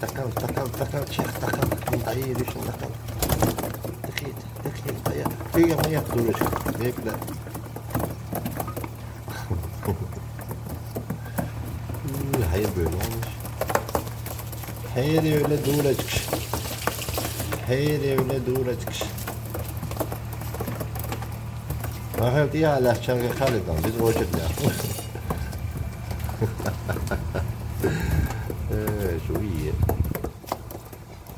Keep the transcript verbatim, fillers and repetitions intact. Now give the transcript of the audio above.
دقل دقل دقل شيخ دقل دقيق ليش دقل دقيق دقيق دقيق دقيق ما يقدرش هيك لا hayır böyle olmuş. Hayır öyle dura çıkış. Hayır öyle dura çıkış. Bakın diye Allah çargı kaleden biz olacak ya.